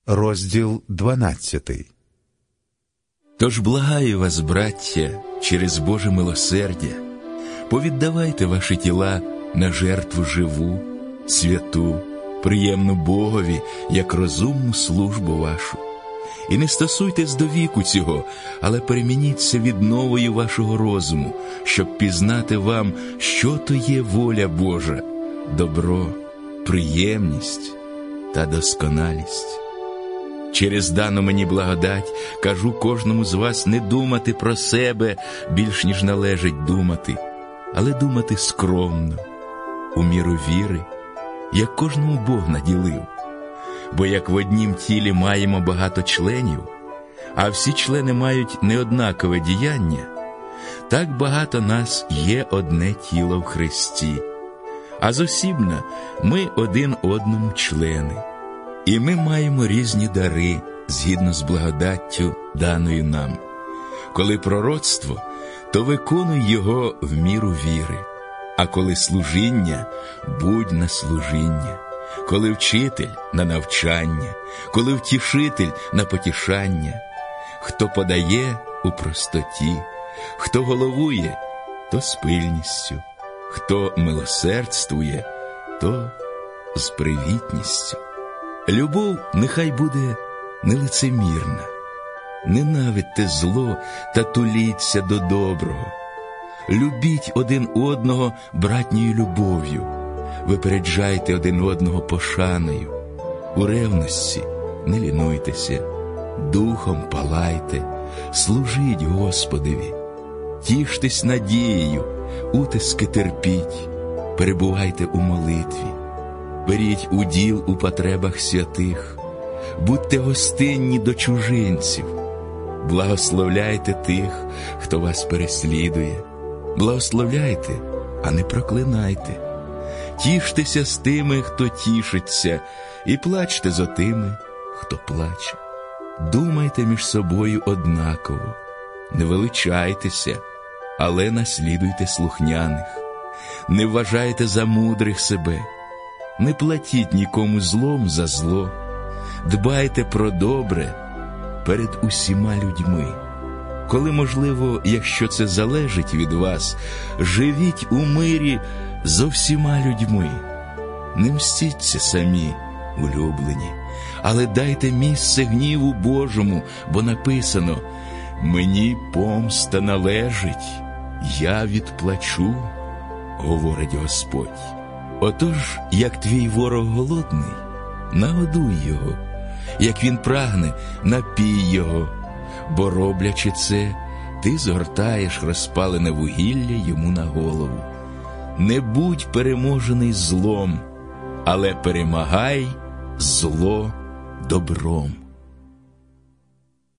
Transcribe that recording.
розділ 12. Тож благаю вас, браття, через Боже милосердя, повіддавайте ваші тіла на жертву живу, святу, приємну Богові, як розумну службу вашу. І не стосуйтесь до віку цього, але перемініться відновою вашого розуму, щоб пізнати вам, що то є воля Божа, добро, приємність та досконалість. Через дану мені благодать кажу кожному з вас не думати про себе більш ніж належить думати, але думати скромно, у міру віри, як кожному Бог наділив. Бо як в однім тілі маємо багато членів, а всі члени мають неоднакове діяння, так багато нас є одне тіло в Христі, а зосібно ми один одному члени. І ми маємо різні дари, згідно з благодаттю, даною нам. Коли пророцтво, то виконуй його в міру віри, а коли служіння, будь на служіння, коли вчитель – на навчання, коли втішитель – на потішання, хто подає – у простоті, хто головує – то з пильністю, хто милосердствує – то з привітністю. Любов нехай буде нелицемірна. Ненавидьте зло та туліться до доброго. Любіть один одного братньою любов'ю. Випереджайте один одного пошаною. У ревності не лінуйтеся, духом палайте, служіть Господеві. Тіштесь надією, утиски терпіть, перебувайте у молитві. Беріть уділ у потребах святих, будьте гостинні до чужинців, благословляйте тих, хто вас переслідує, благословляйте, а не проклинайте, тіштеся з тими, хто тішиться, і плачте за тими, хто плаче. Думайте між собою однаково, не величайтеся, але наслідуйте слухняних, не вважайте за мудрих себе, не платіть нікому злом за зло, дбайте про добре перед усіма людьми. Коли можливо, якщо це залежить від вас, живіть у мирі зо всіма людьми. Не мстіться самі, улюблені, але дайте місце гніву Божому, бо написано: «Мені помста належить, я відплачу», говорить Господь. Отож, як твій ворог голодний, нагодуй його, як він прагне, напій його, бо, роблячи це, ти згортаєш розпалене вугілля йому на голову. Не будь переможений злом, але перемагай зло добром.